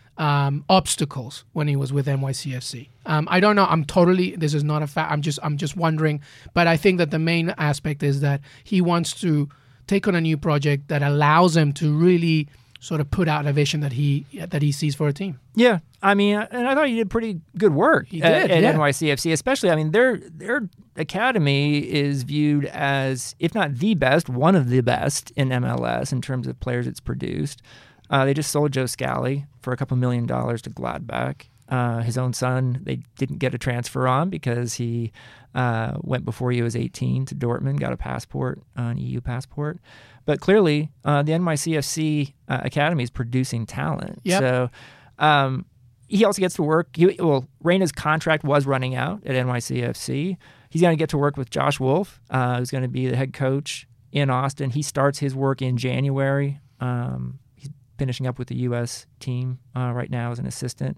um, obstacles when he was with N Y C F C. Um, I don't know. I'm totally. This is not a fact. I'm just. I'm just wondering. But I think that the main aspect is that he wants to take on a new project that allows him to really sort of put out a vision that he that he sees for a team. Yeah, I mean, and I thought he did pretty good work he at, did, at yeah. N Y C F C, especially. I mean, their their academy is viewed as, if not the best, one of the best in M L S in terms of players it's produced. Uh, they just sold Joe Scally for a couple million dollars to Gladbach. Uh, his own son, they didn't get a transfer on because he uh, went before he was eighteen to Dortmund, got a passport, uh, an E U passport. But clearly, uh, the N Y C F C uh, Academy is producing talent. Yep. So um, he also gets to work. He, well, Reyna's contract was running out at N Y C F C. He's going to get to work with Josh Wolf, uh, who's going to be the head coach in Austin. He starts his work in January. Um, he's finishing up with the U S team uh, right now as an assistant.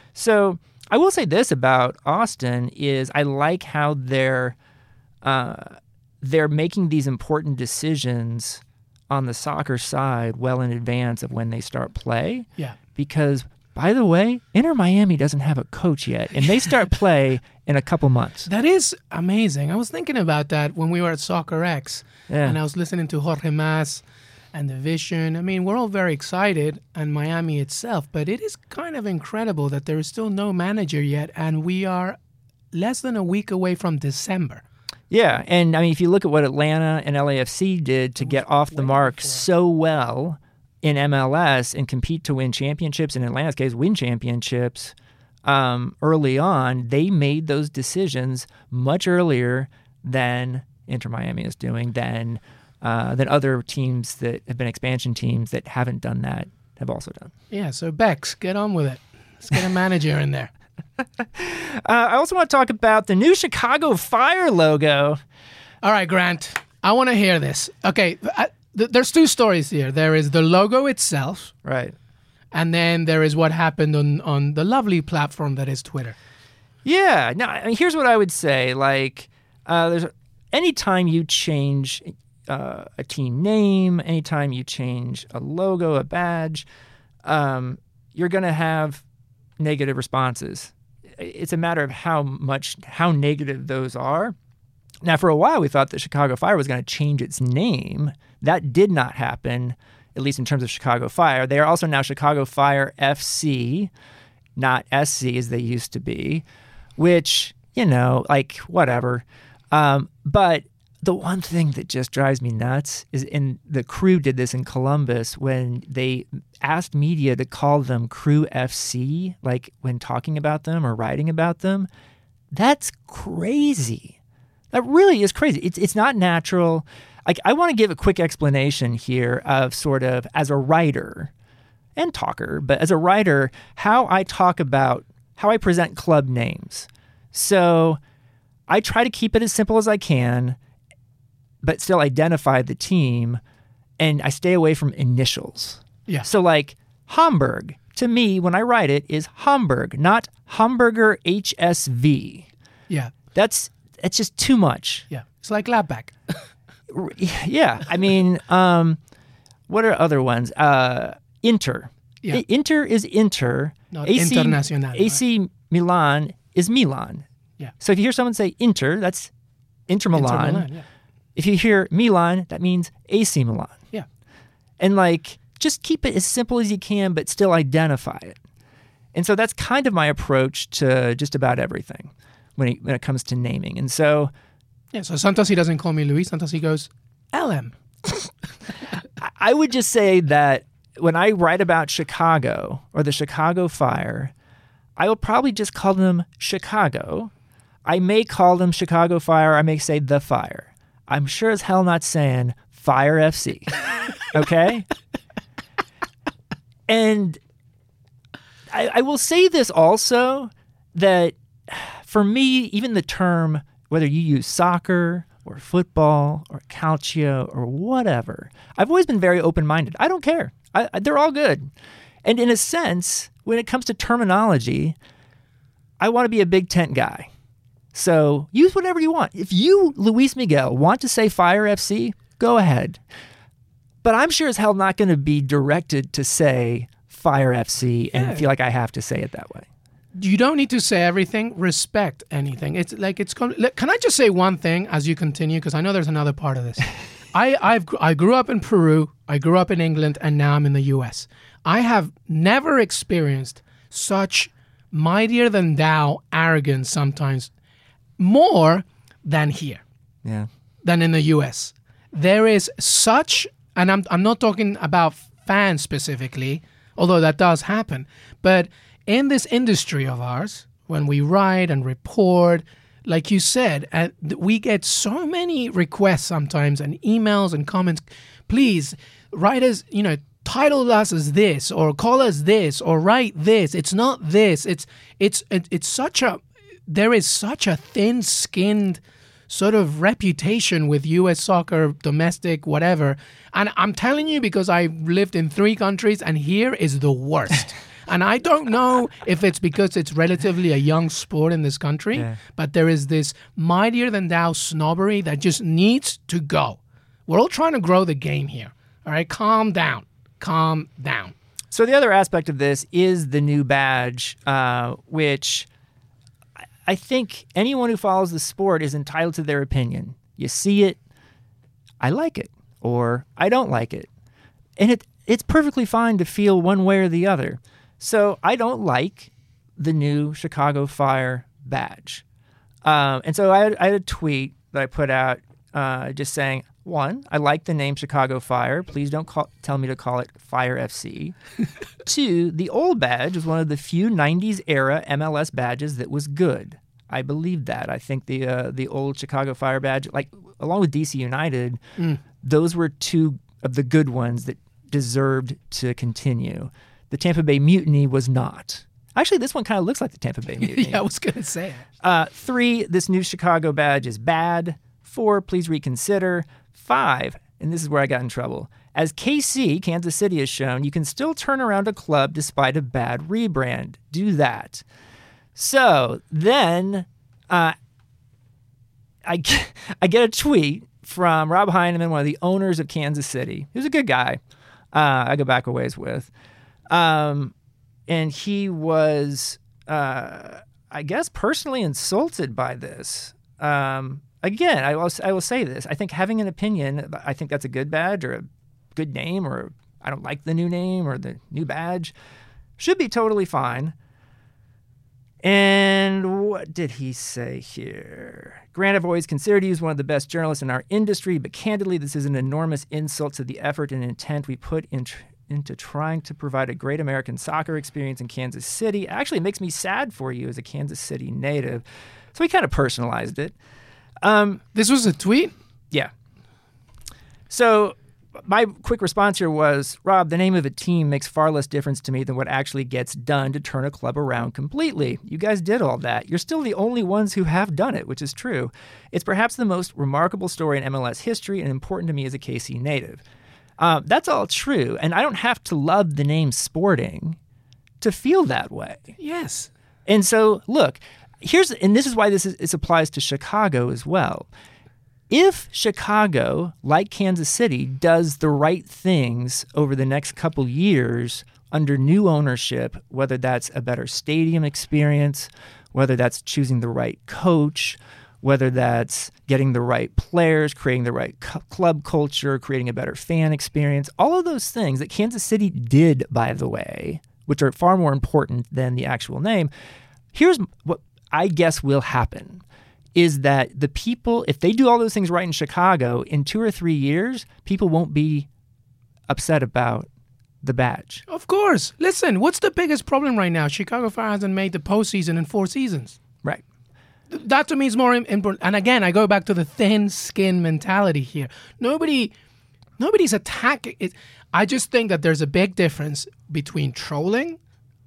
So I will say this about Austin is I like how they're uh, they're making these important decisions on the soccer side well in advance of when they start play. Yeah. Because, by the way, Inter Miami doesn't have a coach yet, and they start play in a couple months. That is amazing. I was thinking about that when we were at Soccer X, Yeah. and I was listening to Jorge Mas and the vision. I mean, we're all very excited, and Miami itself, but it is kind of incredible that there is still no manager yet, and we are less than a week away from December. Yeah, and I mean, if you look at what Atlanta and L A F C did to get off the mark so well in M L S and compete to win championships, in Atlanta's case, win championships um, early on, they made those decisions much earlier than Inter Miami is doing, than uh, than other teams that have been expansion teams that haven't done that have also done. Yeah, so Bex, get on with it. Let's get a manager in there. Uh, I also want to talk about the new Chicago Fire logo. All right, Grant, I want to hear this. Okay, I, th- there's two stories here. There is the logo itself, Right. and then there is what happened on, on the lovely platform that is Twitter. Yeah. Now, I mean, here's what I would say. Like, uh, there's anytime you change uh, a team name, anytime you change a logo, a badge, um, you're going to have negative responses. It's a matter of how much, how negative those are. Now, for a while, we thought that Chicago Fire was going to change its name. That did not happen, at least in terms of Chicago Fire. They are also now Chicago Fire F C, not S C as they used to be, which, you know, like, whatever. Um, but the one thing that just drives me nuts is, and the Crew did this in Columbus when they asked media to call them Crew F C, like when talking about them or writing about them. That's crazy. That really is crazy. It's it's not natural. Like, I want to give a quick explanation here of sort of, as a writer and talker, but as a writer, how I talk about, how I present club names. So I try to keep it as simple as I can, but still identify the team, and I stay away from initials. Yeah. So like Hamburg, to me, when I write it, is Hamburg, not Hamburger H S V. Yeah. That's it's just too much. Yeah. It's like Gladbach. Yeah. I mean, um, what are other ones? Uh, Inter. Yeah. I- Inter is Inter. Not A C, Internazionale, A C Milan is Milan. Yeah. So if you hear someone say Inter, that's Inter Milan. Inter Milan, yeah. If you hear Milan, that means A C Milan. Yeah. And like, just keep it as simple as you can, but still identify it. And so that's kind of my approach to just about everything when it, when it comes to naming. And so Yeah, so sometimes he doesn't call me Luis, sometimes he goes, L M. I would just say that when I write about Chicago or the Chicago Fire, I will probably just call them Chicago. I may call them Chicago Fire. I may say the Fire. I'm sure as hell not saying Fire F C. Okay? And I, I will say this also, that for me, even the term, whether you use soccer or football or calcio or whatever, I've always been very open-minded. I don't care. I, I, they're all good. And in a sense, when it comes to terminology, I want to be a Big Tent guy. So use whatever you want. If you, Luis Miguel, want to say Fire F C, go ahead. But I'm sure as hell not going to be directed to say Fire F C and Yeah. feel like I have to say it that way. You don't need to say everything. Respect anything. It's like it's. Con- Can I just say one thing as you continue? Because I know there's another part of this. I I've I grew up in Peru. I grew up in England, and now I'm in the U S. I have never experienced such mightier than thou arrogance sometimes, more than here, Yeah. than in the U S. There is such, and I'm I'm not talking about fans specifically, although that does happen, but in this industry of ours, when we write and report, like you said, and we get so many requests sometimes and emails and comments. Please write us, you know, title us as this, or call us this, or write this. It's not this. It's it's it, it's such a there is such a thin-skinned sort of reputation with U S soccer, domestic, whatever. And I'm telling you because I lived in three countries, and here is the worst. And I don't know if it's because it's relatively a young sport in this country, Yeah. but there is this mightier-than-thou snobbery that just needs to go. We're all trying to grow the game here. All right? Calm down. Calm down. So the other aspect of this is the new badge, uh, which I- I think anyone who follows the sport is entitled to their opinion. You see it, I like it, or I don't like it. And it it's perfectly fine to feel one way or the other. So I don't like the new Chicago Fire badge. Um, and so I had, I had a tweet that I put out uh, just saying, one, I like the name Chicago Fire. Please don't call, tell me to call it Fire F C. Two, the old badge was one of the few nineties era M L S badges that was good. I believe that. I think the uh, the old Chicago Fire badge, like along with D C United, Mm. those were two of the good ones that deserved to continue. The Tampa Bay Mutiny was not. Actually, this one kind of looks like the Tampa Bay Mutiny. Yeah, I was going to say it. Uh, three, this new Chicago badge is bad. Four, please reconsider. Five, and this is where I got in trouble. As K C, Kansas City, has shown, you can still turn around a club despite a bad rebrand. Do that. So then uh, I, get, I get a tweet from Rob Heineman, one of the owners of Kansas City. He was a good guy. Uh, I go back a ways with. Um, and he was, uh, I guess, personally insulted by this. Um, again, I will, I will say this. I think having an opinion, I think that's a good badge or a good name, or I don't like the new name or the new badge, should be totally fine. And what did he say here? Grant, I've always considered you as one of the best journalists in our industry, but candidly, this is an enormous insult to the effort and intent we put in tr- into trying to provide a great American soccer experience in Kansas City. Actually, it makes me sad for you as a Kansas City native. So he kind of personalized it. Um, This was a tweet? yeah. So my quick response here was, Rob, the name of a team makes far less difference to me than what actually gets done to turn a club around completely. You guys did all that. You're still the only ones who have done it, which is true. It's perhaps the most remarkable story in M L S history and important to me as a K C native. Um, that's all true, and I don't have to love the name Sporting to feel that way. Yes. And so, look, here's, and this is why this, is, this applies to Chicago as well. If Chicago, like Kansas City, does the right things over the next couple years under new ownership, whether that's a better stadium experience, whether that's choosing the right coach, whether that's getting the right players, creating the right cu- club culture, creating a better fan experience, all of those things that Kansas City did, by the way, which are far more important than the actual name, here's what I guess will happen. Is that the people, if they do all those things right in Chicago, in two or three years, people won't be upset about the badge. Of course. Listen, what's the biggest problem right now? Chicago Fire hasn't made the postseason in four seasons. Right. Th- That to me is more im- important. And again, I go back to the thin skin mentality here. Nobody, nobody's attacking it. I just think that there's a big difference between trolling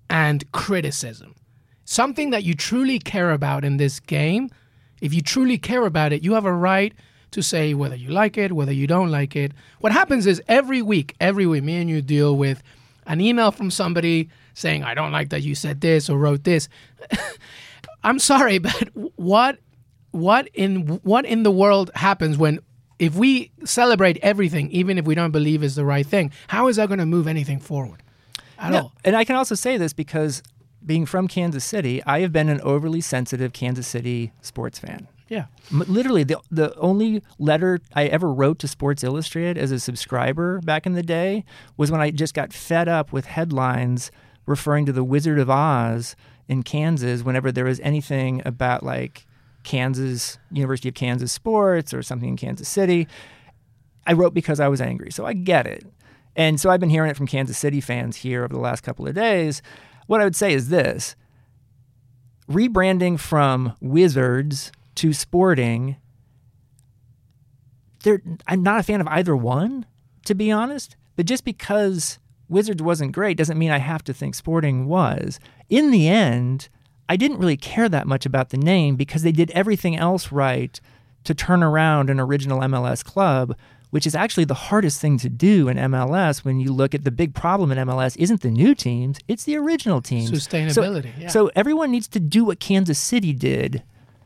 and criticism. Something that you truly care about in this game, if you truly care about it, you have a right to say whether you like it, whether you don't like it. What happens is every week, every week, me and you deal with an email from somebody saying, I don't like that you said this or wrote this. I'm sorry, but what what in what in the world happens when if we celebrate everything, even if we don't believe is the right thing? How is that going to move anything forward at no, all? And I can also say this because being from Kansas City, I have been an overly sensitive Kansas City sports fan. Yeah. M- Literally, the the only letter I ever wrote to Sports Illustrated as a subscriber back in the day was when I just got fed up with headlines referring to the Wizard of Oz in Kansas whenever there was anything about like Kansas, University of Kansas sports or something in Kansas City. I wrote because I was angry, so I get it. And so I've been hearing it from Kansas City fans here over the last couple of days. What I would say is this. Rebranding from Wizards to Sporting, I'm not a fan of either one, to be honest. But just because Wizards wasn't great doesn't mean I have to think Sporting was. In the end, I didn't really care that much about the name because they did everything else right to turn around an original M L S club, which is actually the hardest thing to do in M L S when you look at the big problem in M L S isn't the new teams, it's the original teams. Sustainability, so, yeah. So everyone needs to do what Kansas City did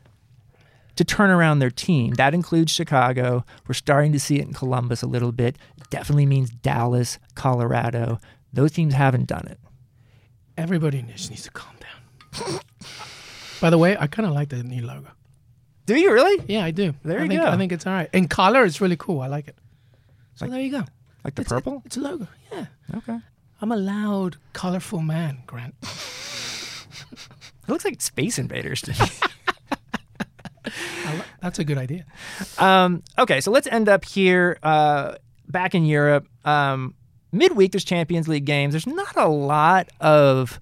to turn around their team. That includes Chicago. We're starting to see it in Columbus a little bit. It definitely means Dallas, Colorado. Those teams haven't done it. Everybody just needs to calm down. By the way, I kind of like the new logo. Do you really? Yeah, I do. There I you think, go. I think it's all right. In color, it's really cool. I like it. So Like- there you go. Like the It's purple? A, it's a logo. Yeah. Okay. I'm a loud, colorful man, Grant. It looks like Space Invaders to me. I li- that's a good idea. Um, okay, so let's end up here uh, back in Europe. Um, midweek, there's Champions League games. There's not a lot of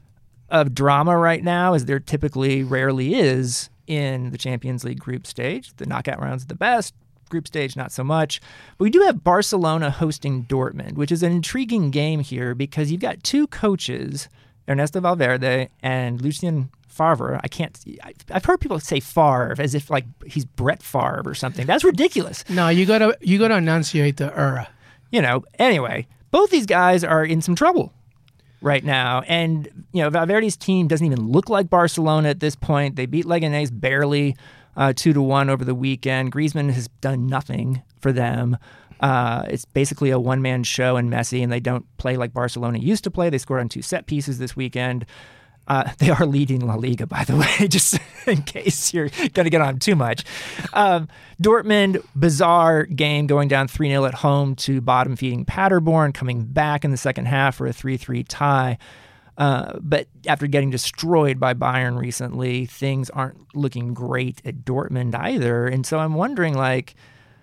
of drama right now, as there typically rarely is in the Champions League group stage. The knockout rounds are the best. Group stage, not so much. But we do have Barcelona hosting Dortmund, which is an intriguing game here because you've got two coaches, Ernesto Valverde and Lucien Favre. I can't. I've heard people say Favre as if like he's Brett Favre or something. That's ridiculous. No, you gotta you gotta enunciate the era. You know. Anyway, both these guys are in some trouble right now, and you know Valverde's team doesn't even look like Barcelona at this point. They beat Leganés barely, uh, two to one over the weekend. Griezmann has done nothing for them. Uh, it's basically a one-man show in Messi, and they don't play like Barcelona used to play. They scored on two set pieces this weekend. Uh, they are leading La Liga, by the way, just in case you're going to get on too much. Um, Dortmund, bizarre game, going down three nil at home to bottom-feeding Paderborn, coming back in the second half for a three three tie. Uh, but after getting destroyed by Bayern recently, things aren't looking great at Dortmund either. And so I'm wondering, like,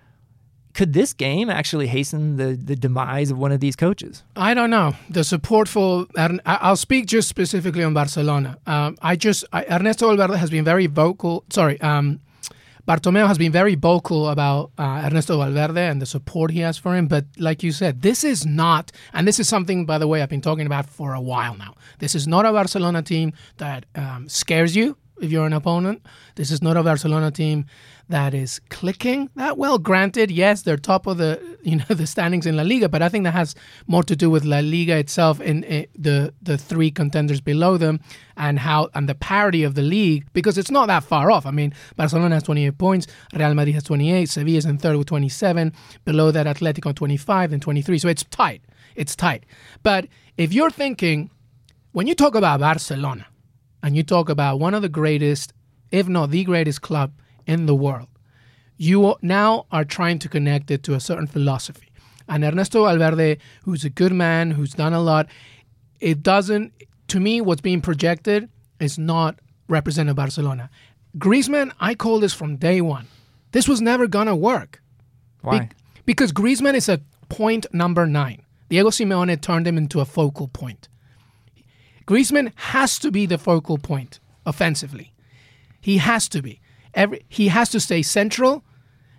could this game actually hasten the, the demise of one of these coaches? I don't know. The support for Ern- I- I'll speak just specifically on Barcelona. Um, I just I, Ernesto Valverde has been very vocal. Sorry, um, Bartomeu has been very vocal about uh, Ernesto Valverde and the support he has for him. But like you said, this is not, and this is something, by the way, I've been talking about for a while now. This is not a Barcelona team that um, scares you if you're an opponent. This is not a Barcelona team that is clicking that well. Granted, yes, they're top of the you know the standings in La Liga, but I think that has more to do with La Liga itself and uh, the the three contenders below them and how and the parity of the league, because it's not that far off. I mean, Barcelona has twenty-eight points, Real Madrid has twenty-eight, Sevilla is in third with twenty-seven, below that Atletico twenty-five and twenty-three. So it's tight. It's tight. But if you're thinking, when you talk about Barcelona and you talk about one of the greatest, if not the greatest club in the world, you now are trying to connect it to a certain philosophy. And Ernesto Valverde, who's a good man, who's done a lot, it doesn't, to me, what's being projected is not representing Barcelona. Griezmann, I called this from day one. This was never going to work. Why? Be- because Griezmann is a point number nine. Diego Simeone turned him into a focal point. Griezmann has to be the focal point offensively. He has to be. Every he has to stay central,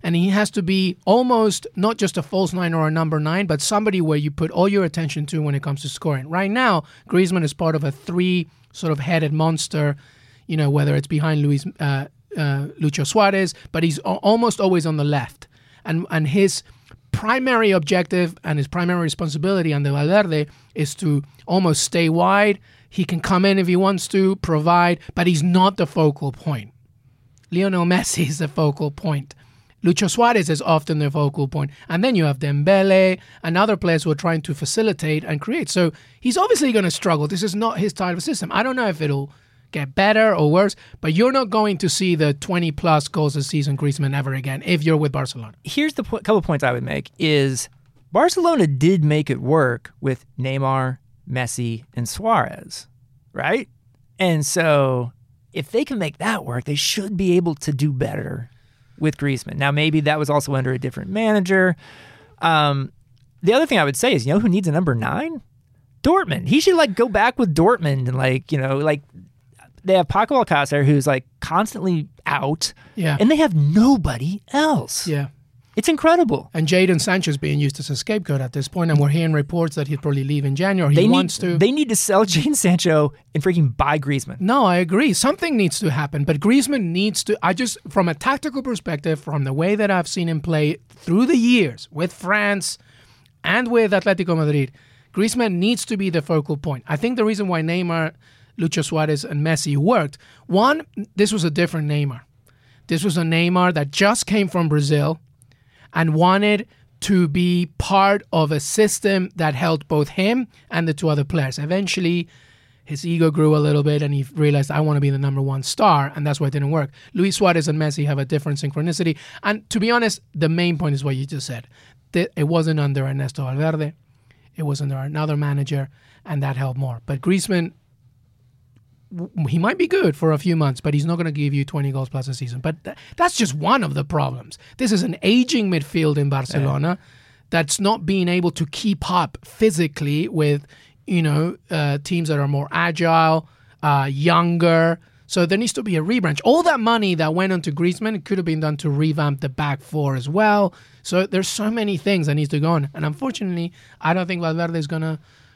And he has to be almost not just a false nine or a number nine, but somebody where you put all your attention to when it comes to scoring. Right now, Griezmann is part of a three sort of headed monster, you know, whether it's behind Luis, uh, uh, Lucho Suarez, but he's a- almost always on the left. And and his primary objective and his primary responsibility under Valverde is to almost stay wide. He can come in if he wants to, provide, but he's not the focal point. Lionel Messi is the focal point. Lucho Suarez is often the focal point. And then you have Dembele and other players who are trying to facilitate and create. So he's obviously going to struggle. This is not his type of system. I don't know if it'll get better or worse, but you're not going to see the twenty-plus goals a season Griezmann ever again if you're with Barcelona. Here's the po- couple points I would make is Barcelona did make it work with Neymar, Messi, and Suarez, right? And so if they can make that work, they should be able to do better with Griezmann. Now, maybe that was also under a different manager. Um, the other thing I would say is, you know who needs a number nine? Dortmund. He should, like, go back with Dortmund and, like, you know, like, they have Paco Alcácer, who's, like, constantly out. Yeah. And they have nobody else. Yeah. It's incredible. And Jadon Sancho's being used as a scapegoat at this point, and we're hearing reports that he'd probably leave in January. He They wants need, to. They need to sell Jadon Sancho and freaking buy Griezmann. No, I agree. Something needs to happen, but Griezmann needs to. I just, from a tactical perspective, from the way that I've seen him play through the years with France and with Atletico Madrid, Griezmann needs to be the focal point. I think the reason why Neymar, Lucho Suarez, and Messi worked, one, this was a different Neymar. This was a Neymar that just came from Brazil and wanted to be part of a system that helped both him and the two other players. Eventually, his ego grew a little bit and he realized, I want to be the number one star, and that's why it didn't work. Luis Suarez and Messi have a different synchronicity. And to be honest, the main point is what you just said. It wasn't under Ernesto Valverde. It was under another manager, and that helped more. But Griezmann, he might be good for a few months, but he's not going to give you twenty goals plus a season. But th- that's just one of the problems. This is an aging midfield in Barcelona yeah. that's not being able to keep up physically with, you know, uh, teams that are more agile, uh, younger. So there needs to be a rebranch. All that money that went onto Griezmann could have been done to revamp the back four as well. So there's so many things that needs to go on. And unfortunately, I don't think Valverde is going to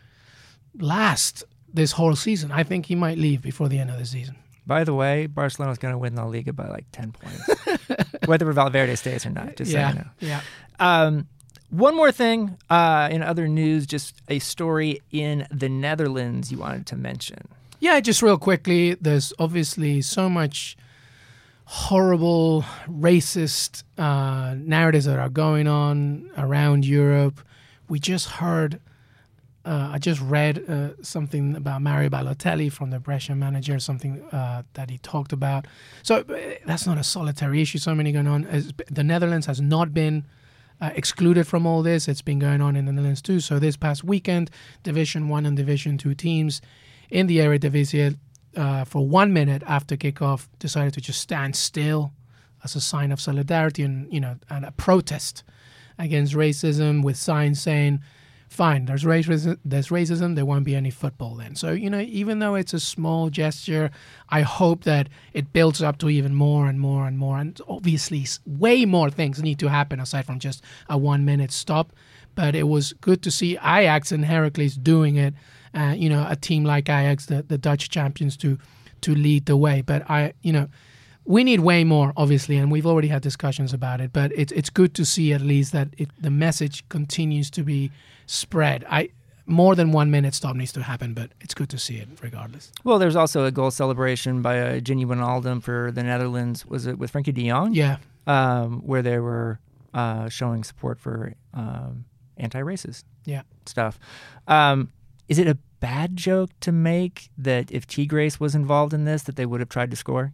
last this whole season. I think he might leave before the end of the season. By the way, Barcelona's going to win La Liga by like ten points, whether Valverde stays or not. Just yeah, so you know. Yeah. Um, one more thing uh, in other news, just a story in the Netherlands you wanted to mention. Yeah, just real quickly. There's obviously so much horrible, racist uh, narratives that are going on around Europe. We just heard. Uh, I just read uh, something about Mario Balotelli from the Brescia manager, something uh, that he talked about. So uh, that's not a solitary issue. So many going on. As the Netherlands has not been uh, excluded from all this. It's been going on in the Netherlands too. So this past weekend, Division One and Division Two teams in the Eredivisie uh, for one minute after kickoff decided to just stand still as a sign of solidarity and, you know, and a protest against racism, with signs saying, fine, there's racism, there's racism, there won't be any football then. So, you know, even though it's a small gesture, I hope that it builds up to even more and more and more. And obviously, way more things need to happen aside from just a one-minute stop. But it was good to see Ajax and Heracles doing it. Uh, you know, a team like Ajax, the, the Dutch champions, to to lead the way. But I, you know, we need way more, obviously, and we've already had discussions about it. But it's it's good to see at least that it, the message continues to be spread. I more than one minute stop needs to happen, but it's good to see it regardless. Well, there's also a goal celebration by uh, Gini Wijnaldum for the Netherlands. Was it with Frankie de Jong? Yeah, um, where they were uh, showing support for um, anti-racist yeah. stuff. Um, is it a bad joke to make that if Tigres was involved in this, that they would have tried to score?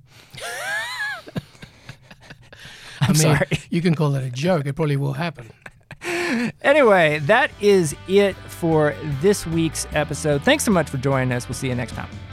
I'm I mean, sorry. You can call it a joke. It probably will happen. Anyway, that is it for this week's episode. Thanks so much for joining us. We'll see you next time.